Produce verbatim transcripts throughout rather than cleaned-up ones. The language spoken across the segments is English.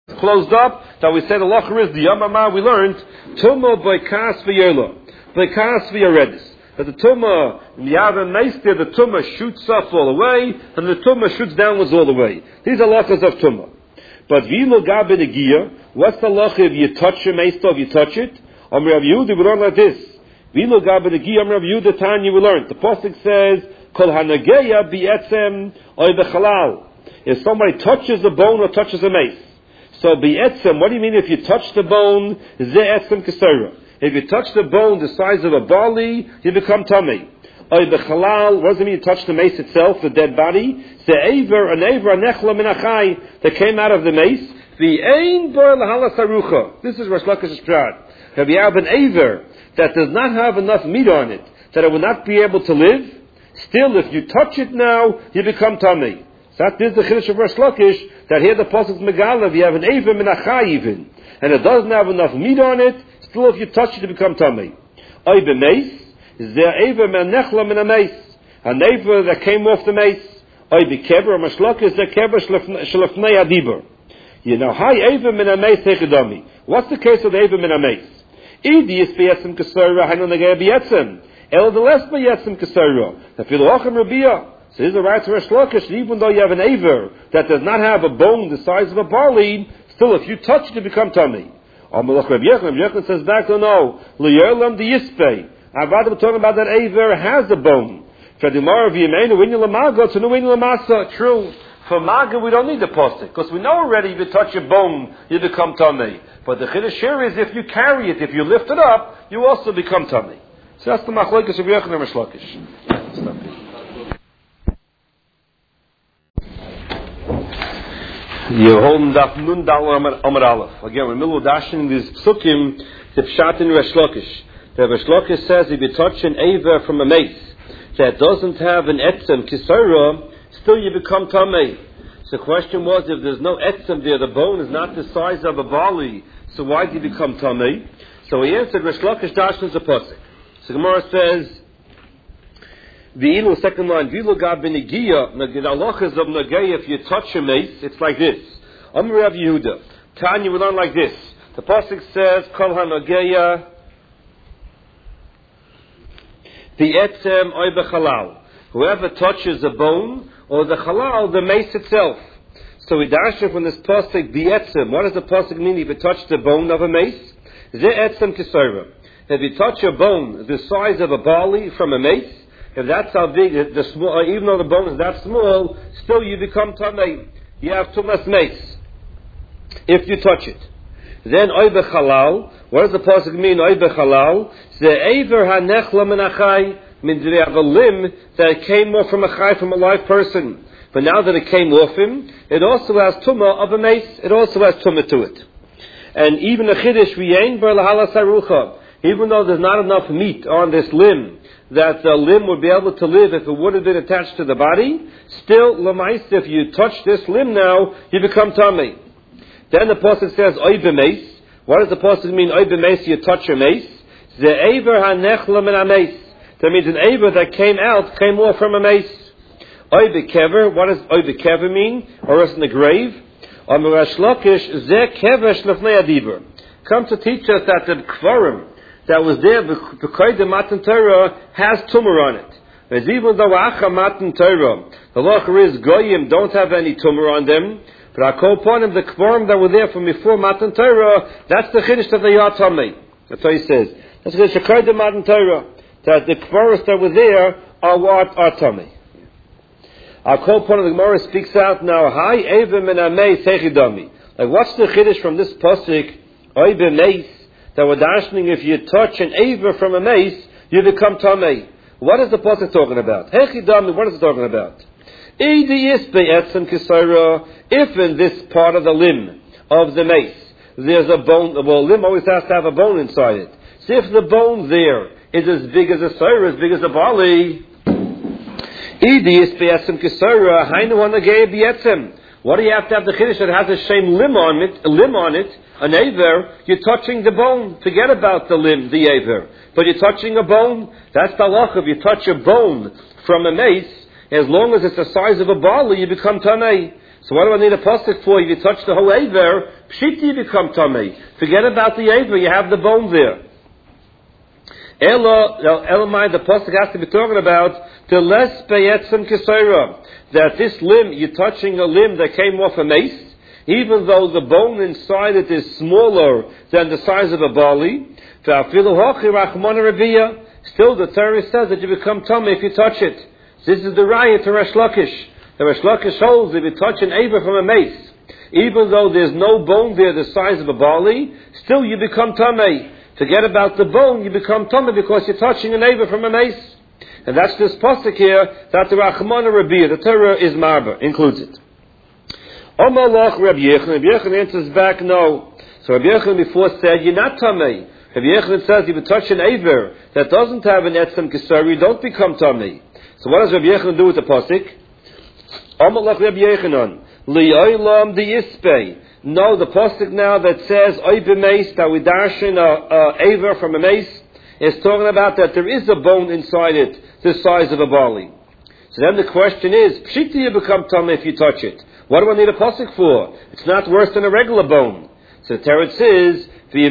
closed up, that we said Allah is the Yamama, we learned, Tumah by Kas v'Yerla, by Kas v'Yeredis. That the Tumah, you have a nice there, the Tumah shoots up all the way, and the Tumah shoots downwards all the way. These are lachas of Tumah. But V'ilo Gabe Negiya, what's the lach if you touch your mace, if you touch it? Am Rav Yehuda, we learn like this. V'ilo Gabe Negiya, Am Rav Yehuda, Tanya, we learned. The Pasuk says, Kol hanageya bi'etzem oy b'chalal. If somebody touches a bone or touches a mace. So bi'etzem, what do you mean if you touch the bone? Ze'etzem kesera. If you touch the bone the size of a barley, you become tummy. Oy b'chalal, what does it mean you touch the mace itself, the dead body? Ze'ever, an ever, an echla min achai, that came out of the mace. V'ein bar l'halas harucha. This is Rosh Lakish's prat. If you have an aver that does not have enough meat on it, that it will not be able to live, still, if you touch it now, you become tummy. So that is the Chiddush of Rosh Lakish, that here the Pasuk Megala, you have an Eivah min achai even, and it doesn't have enough meat on it, still if you touch it, you become tummy. Oy b'meis, is there Eivah min nechla min a mace, an Eivah that came off the mace. Oy b'kever, or Rosh Lakish, the kever shlefnei adibur. You know, hi Eivah min a mace hechidami. What's the case of the Eivah min a mace? Idi is b'yetzim kesora, hainu negei b'yetzim. El the less b'yetzim kesora. Nafilu ochem rabiyah. So here's a right to Rosh Lakish, even though you have an aver that does not have a bone the size of a barley, still if you touch it, you become tummy. Amalach Rav Yechon, Rav Yechon says back, no, no, L'yerlam di yispei. I'd rather be talking about that aver has a bone. For the Gemara of Yemeinu, when you lamaga, to no when you lamasa. True. For maga, we don't need the postic, because we know already if you touch a bone, you become tummy. But the chiddush here is if you carry it, if you lift it up, you also become tummy. So that's the machlokes of Yechon and Rosh Lakish. You're holding Daf Nun Dal Amar Aleph. Again, we're in the middle of dashing these psukim, the pshat in Rosh Lakish. The Rosh Lakish says if you touch an aver from a mace that doesn't have an etzem kisara, still you become tamei. So the question was, if there's no etzem there, the bone is not the size of a barley, so why do you become tamei? So he answered Rosh Lakish dashes a pasuk. So Gemara says, the second line, V'ilo gab b'negiya, the halachas of negiya, if you touch a mace, it's like this. Amar Rav Yehuda, Tanya, we learn like this. The pasuk says, Kol ha-negiya, bi'etzem oy b'chalal. Whoever touches a bone, or the halal, the mace itself. So we dash it from this pasuk, bi'etzem. What does the pasuk mean if you touch the bone of a mace? Ze'etzem kisayra. If you touch a bone the size of a barley from a mace, if that's how big, the small, even though the bone is that small, still you become tamei. You have tumas mace. If you touch it. Then oy b'chalal. What does the pasuk mean? Oy b'chalal. Ze'ever hanechla min achai. Means they have a limb that came off from a chai, from a live person. But now that it came off him, it also has tumah of a mace. It also has tumah to it. And even a chiddush v'yein bar lahalas harucha. Even though there's not enough meat on this limb, that the limb would be able to live if it would have been attached to the body, still, lamais, if you touch this limb now, you become tamei. Then the pasuk says, oy b'meis. What does the pasuk mean, oy b'meis, you touch your mace? Ze'ever hanechla min ha-meis. That means an aver that came out, came off from a mace. Oy b'kever, what does oy b'kever mean? Or else in the grave? Amar Rosh Lakish, ze kever shlefnei adibur. Come to teach us that the kvarim that was there, the Matan Torah, has tumor on it. As even though Acha Matan Torah, the Locher is Goyim, don't have any tumor on them, but I call upon him the Kvarim that were there from before Matan Torah, that's the Chiddush that they are Tamei. That's what he says. That's the Chiddush of Matan Torah, that the Kvarim that were there are what are Tamei. I call upon him, the Gemara speaks out now, Hi Evim and Amei Sechidami. Like, what's the Chiddush from this Pasuk, Oy B'meis, that we're dashing, if you touch an aver from a mace, you become tamei. What is the pasuk talking about? Hechidami, what is it talking about? If in this part of the limb of the mace, there's a bone, well, a limb always has to have a bone inside it. So if the bone there is as big as a soira, as big as a barley, what do you have to have the chiddush that has a same limb on it, a limb on it, an aver? You're touching the bone. Forget about the limb, the aver. But you're touching a bone. That's the halacha. If you touch a bone from a mace, as long as it's the size of a barley, you become tamei. So what do I need a pasuk for? If you touch the whole aver, pshiti you become tamei. Forget about the aver, you have the bone there. Elo, Elamai, the pasuk has to be talking about the less beyetzim kisayra, that this limb, you're touching a limb that came off a mace, even though the bone inside it is smaller than the size of a barley. Still, the Torah says that you become tummy if you touch it. This is the raya to Resh Lakish. The Resh Lakish holds if you touch an aver from a mace, even though there's no bone there the size of a barley, still you become tummy. Forget about the bone, you become tummy because you're touching an aver from a mace. And that's this pasuk here that the Rachmana Rabbi, the Torah is marba, includes it. Omalach Rabbi Yechon. Rabbi Yechon answers back, no. So Rabbi Yechon before said, you're not tamei. Rabbi Yechon says, if you touch an aver that doesn't have an etzem kisari, you don't become tamei. So what does Rabbi Yechon do with the pasuk? Omalach Rabbi Yechonon. Li'olam di yispei. No, the pasuk now that says, oy b'meis, that we darshan a aver from a mace, is talking about that there is a bone inside it, the size of a barley. So then the question is, pshiti you become tamei if you touch it. What do I need a pasuk for? It's not worse than a regular bone. So the Torah says,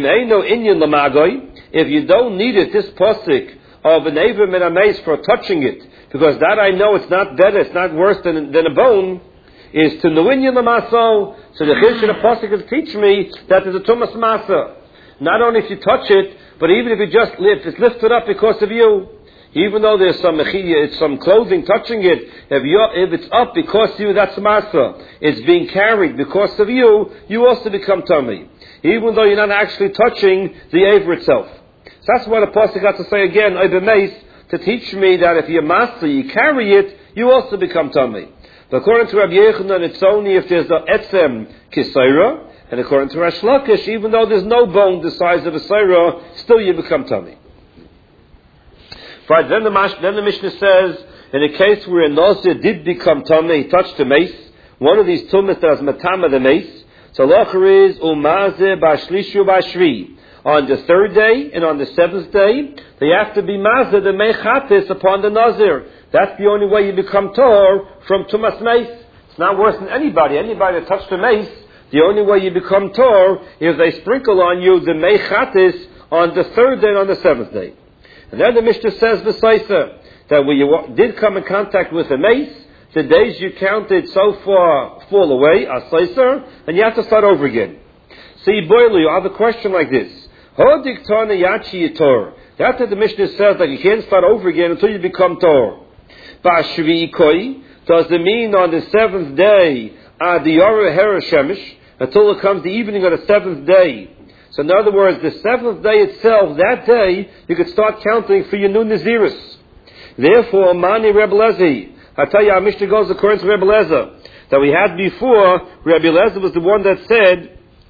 if you don't need it, this pasuk of an aver min hameis for touching it, because that I know it's not better, it's not worse than, than a bone, is to nuinyan lamaso. So the chish of the pasuk will teach me that there's a tumas masa. Not only if you touch it, but even if you just lift, it's lifted up because of you. Even though there's some it's some clothing touching it, if you if it's up because of you, that's masa. It's being carried because of you. You also become tummy, even though you're not actually touching the aver itself. So that's what the pasuk got to say again, Oibemais, to teach me that if you're masa, you carry it, you also become tummy. But according to Rabbi Yechonon, it's only if there's a etzem kisayra, and according to Resh Lakish, even though there's no bone the size of a sayra, still you become tummy. Right, then the, then the Mishnah says, in a case where a Nazir did become tummy, he touched the mace, one of these tumas that was matama the mace, so lacher is umazeh b'ashlishu b'ashvi. On the third day and on the seventh day, they have to be mazeh the mechatis upon the Nazir. That's the only way you become tor from tumas mace. It's not worse than anybody. Anybody that touched the mace, the only way you become tor is they sprinkle on you the mechatis on the third day and on the seventh day. And then the Mishnah says, V'saisa, that when you did come in contact with a mace, the days you counted so far fall away, Asaisa, and you have to start over again. See, Boilu, you have a question like this. That's what the Mishnah says, that you can't start over again until you become Tor. Ba'ashvi koi, does it mean on the seventh day, Adiyara Hera Shemish, until it comes the evening of the seventh day? So in other words, the seventh day itself, that day, you could start counting for your new Naziris. Therefore, Mani Rebbe Lezi, I tell you, our Mishnah goes according to Rebbe Lezer, that we had before, Rebbe Lezer was the one that said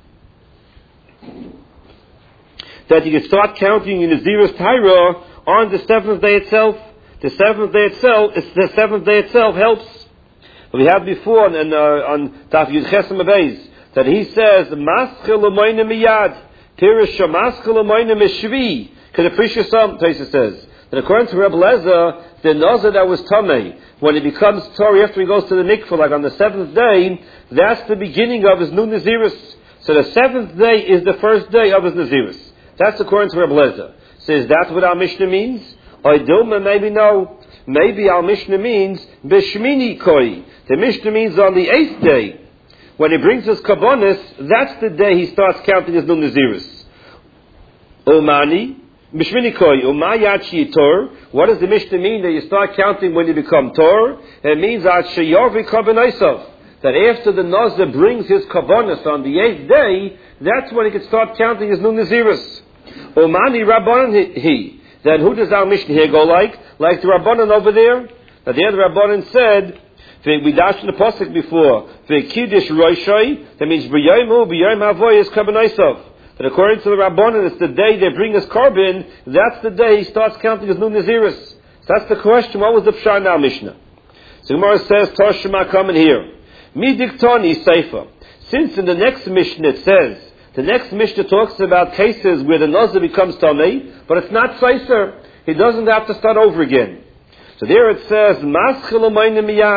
that you could start counting your Naziris Taira on the seventh day itself. The seventh day itself, it's the seventh day itself helps. But we had before on, uh, on Taf Yud Chesem Abeis, that he says, Maschel Umayne Miyad, Pirish Maschel Umayne Mishvi, because the Prisha Sam, Taisa says, that according to Rebbe Lezer, the Nazir that was Tamei, when he becomes Torah after he goes to the mikvah, like on the seventh day, that's the beginning of his new Naziris. So the seventh day is the first day of his Naziris. That's according to Rebbe Lezer. Says that's what our Mishnah means? Or Dilma, maybe no. Maybe our Mishnah means Bishmini Koi. The Mishnah means on the eighth day. When he brings his kabbonis, that's the day he starts counting his new Naziris. Umani, Bishmini Koi, Umayachi Tor. What does the Mishnah mean that you start counting when you become Tor? It means that Sheyavi Kabbonisov. That after the Nazir brings his kabbonis on the eighth day, that's when he can start counting his new Naziris. Umani Rabbanan he. Then who does our Mishnah here go like? Like the Rabbanan over there? Now there the Rabbanan said, we dashed in the pasuk before, V'kiddush roishai, that means b'yomu b'yom havoy is kabbonisov. That according to the Rabbanan, it's the day they bring his carbon, that's the day he starts counting his new Naziris. So that's the question, what was the pshat in our Mishnah? So Gemara says, Toshima coming here. Mi diktani seifa. Since in the next Mishnah it says, the next Mishnah talks about cases where the Nazir becomes Tamei, but it's not Seiser. He doesn't have to start over again. So there it says, Maschel Umayne Miyad.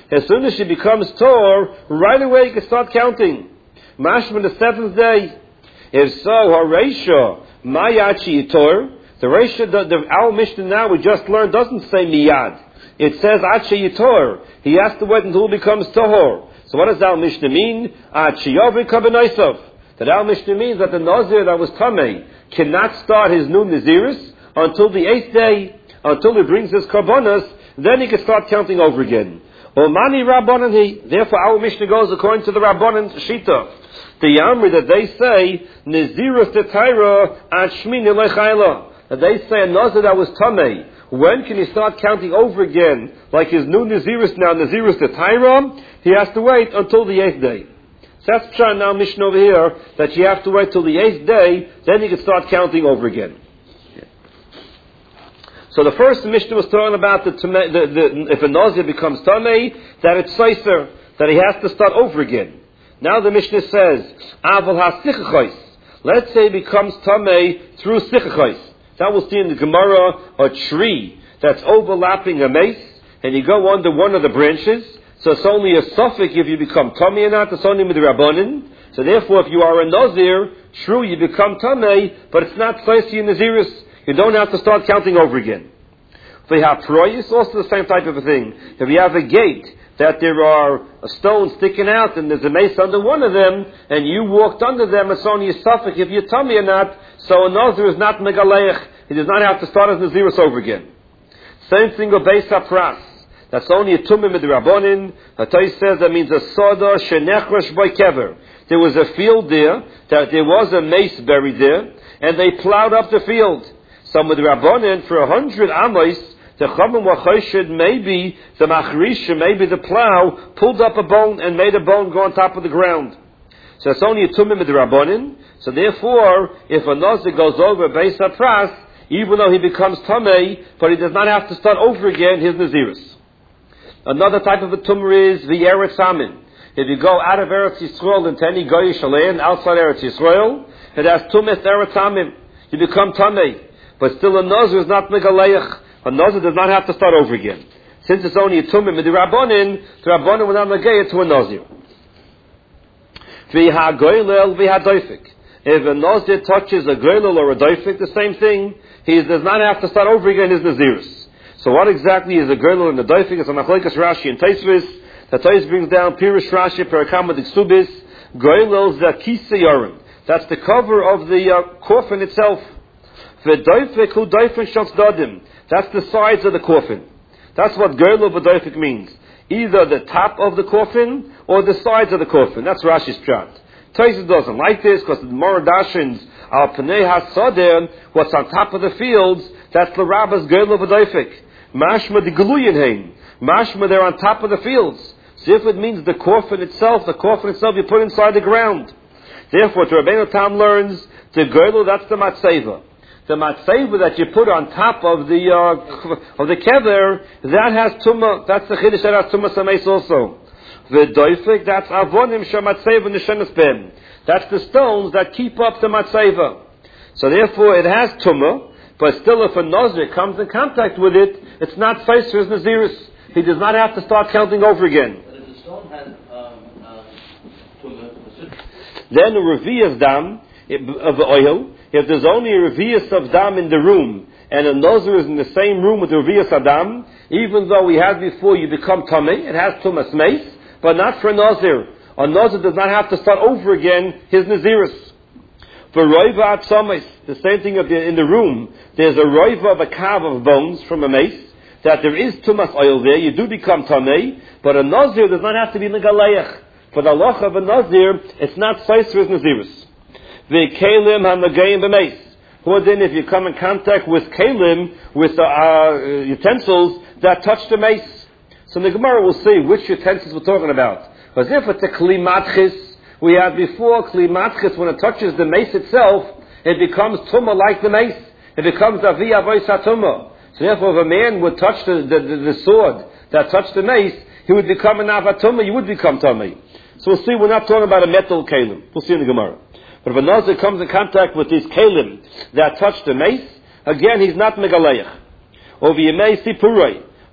As soon as she becomes tor, right away you can start counting. Mashma the seventh day. If so, Haresha, Mayachi tor. The Resha, the, the our Mishnah now we just learned doesn't say miyad. It says Achi Yitor. He has to wait until he becomes Tahor. So what does our Mishnah mean? Achi Yovi Kabanaisov. That our Mishnah means that the Nazir that was Tameh cannot start his new Naziris until the eighth day, until he brings his Karbonas, then he can start counting over again. Omani Rabbanan he. Therefore our Mishnah goes according to the Rabbanan Shita. The Yamri that they say, Nazirus Tetaira at Shmini Lechayla. That they say a Nazir that was Tameh, when can he start counting over again, like his new Naziris now, Naziris Tetaira? He has to wait until the eighth day. So that's Pshat now Mishnah over here, that you have to wait till the eighth day, then you can start counting over again. So the first Mishnah was talking about the, the, the if a Nazir becomes Tameh, that it's Seiser, that he has to start over again. Now the Mishnah says, Aval ha-sichachos. Let's say he becomes Tameh through sichachos. That we'll see in the Gemara, a tree that's overlapping a mace, and you go under one of the branches, so it's only a suffix if you become Tameh or not, it's only with the Rabbanin. So therefore, if you are a Nazir, true, you become Tameh, but it's not Saisi in Naziris. You don't have to start counting over again. For Haproyis, also the same type of a thing. If you have a gate, that there are stones sticking out and there's a mace under one of them, and you walked under them, it's only a suffix if you're Tameh or not, so a Nazir is not Megaleich. He does not have to start his Naziris over again. Same thing with Beis HaPras. That's only a Tumim with the Rabbonin. Hatay says that means a Soda Shenechrash by Kever. There was a field there, that there was a mace buried there, and they plowed up the field. So with the Rabbonin, for a hundred Amos, the Chamim Wachoshed, maybe the Machrisha, maybe the plow, pulled up a bone and made a bone go on top of the ground. So it's only a Tumim with the Rabbonin. So therefore, if a Nazir goes over Beis HaPras, even though he becomes Tameh, but he does not have to start over again his Naziris. Another type of a Tumor is the Eretz Amin. If you go out of Eretz Yisrael into any Goyish land outside Eretz Yisrael, it has Tumis Eretz Amin. You become Tameh. But still a Nazir is not Megaleich. A Nazir does not have to start over again. Since it's only a Tumim with the Rabbonin, the Rabbonin will not negate to a Nazir. V'ha Goylel v'ha Doifik. If a Nazir touches a Goylel or a Doifik, the same thing, he does not have to start over again his Naziris. So what exactly is a Goylel and a Doifik? It's a Machlekes Rashi and Taisvis. The Tais brings down Pirush Rashi, Perakam with Ksubis. Goylel Zakisa Yorim. That's the cover of the uh, coffin itself. V'doifik hu doifik shals dadim. That's the sides of the coffin. That's what Goylel v'doifik means. Either the top of the coffin or the sides of the coffin. That's Rashi's pshat. Taisus doesn't like this because the Moradashins al Pnei HaSader, what's on top of the fields, that's the Rabbis Goylel v'doifik. Mashma de Geluyin hein. Mashma, they're on top of the fields. So if it means the coffin itself, the coffin itself you put inside the ground. Therefore, to Rabbeinu Tam learns, the Goylel, that's the Matzeva. The Matzeva that you put on top of the uh, of the kever, that has Tumah, that's the Chiddush that has Tumah Sameis also. The Doifik, that's Avonim Shematzeva Nishanas Ben. That's the stones that keep up the Matzeva. So therefore it has Tumah, but still if a Nazir comes in contact with it, it's not Faiser as Naziris. He does not have to start counting over again. But if the stone has um, um, Tumah, then a Revi'ah Dam of oil, if there's only a Revi'ah of Dam in the room, and a Nazir is in the same room with the Revi'ah Dam, even though we had before you become Tameh, it has Tumas Mace, but not for a Nazir. A Nazir does not have to start over again his Naziris. For Roiva Atzomis, the same thing in the room, there's a Roiva of a kav of bones from a mace, that there is Tumas oil there, you do become Tameh, but a Nazir does not have to be Negaleach. For the loch of a Nazir, it's not Saiser as Naziris. The Kalim HaNagayim B'Meis. Who then, if you come in contact with Kalim, with uh, uh, utensils that touch the mace. So the Gemara will see which utensils we're talking about. Because if it's a Kli Matchis, we had before Kli Matchis, when it touches the mace itself, it becomes Tumah like the mace. It becomes Avi Avois HaTumah. So therefore, if a man would touch the, the, the, the sword that touched the mace, he would become an Avatumah, he would become Tameh. So we'll see, we're not talking about a metal Kalim. We'll see in the Gemara. But if a Nazir comes in contact with these Kalim that touch the mace, again, he's not Megaleich. Or V'yemei Sipuroi.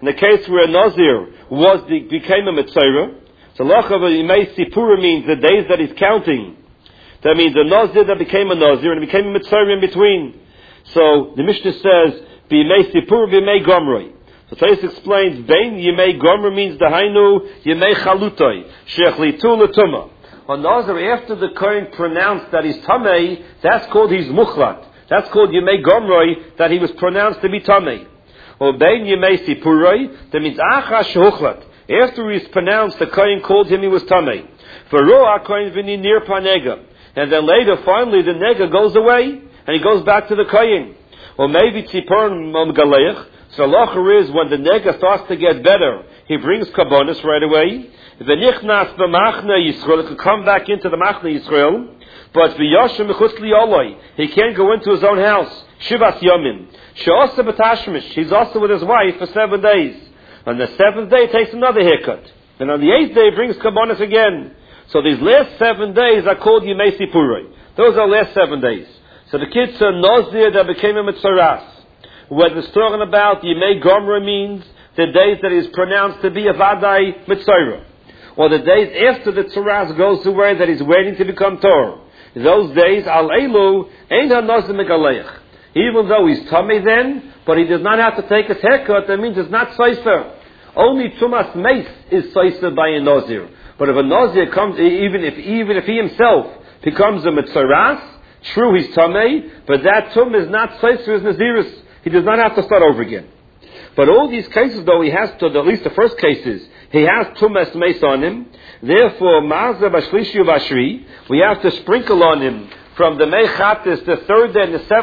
in the case where a Nazir was the, became a Mitzvah. So Loch of Yimei Sipura means the days that he's counting. That means a Nazir that became a Nazir and became a Mitzvah in between. So the Mishnah says, B'Yimei Sipura B'Yimei Gomroi. So Tais explains, Bein Yimei Gomer means the Hainu Yimei Chalutoi, Shechlitu L'Tumah. A Nazir, after the Kohen pronounced that he's Tamei, that's called his Muchlat. That's called Yimei Gomroi, that he was pronounced to be Tamei. Or Bein Yimei Sipuroi, that means Acha Shehuchlat. After he was pronounced, the Kohen called him, he was Tamei. V'roa Kohen v'ni nir panega. And then later, finally, the Nega goes away, and he goes back to the Kohen. Or maybe Tzipor Galeich. So Locher is when the Nega starts to get better, he brings Kabbonis right away. V'nichnas b'machna Yisrael, he can come back into the Machna Yisrael. But v'yoshem mechutz liyoloi, he can't go into his own house. Shivas Yomim. She'osa b'tashmish, he's also with his wife for seven days. On the seventh day, he takes another haircut. And on the eighth day, he brings Kabbonis again. So these last seven days are called Yimei Sipuroi. Those are the last seven days. So the kids are Nazir that became a Mitzaras. What it's talking about, Yimei Gomra means the days that is pronounced to be a Vadai Mitzvah. Or the days after the Tzaras goes away that he's waiting to become Torah. Those days, Al Elu, Ein HaNazir Megaleich. Even though he's Tamei then, but he does not have to take his haircut, that means it's not Seifer. Only Tumas Meis is Seifer by a Nazir. But if a Nazir comes, even if even if he himself becomes a Mitzaras, true he's Tamei, but that Tum is not Seifer as Naziris. He does not have to start over again. But all these cases, though, he has to, at least the first cases, he has Tumas Meis on him. Therefore, Mazah Bashlishi Bashri, we have to sprinkle on him from the Mei Chatis, the third day and the seventh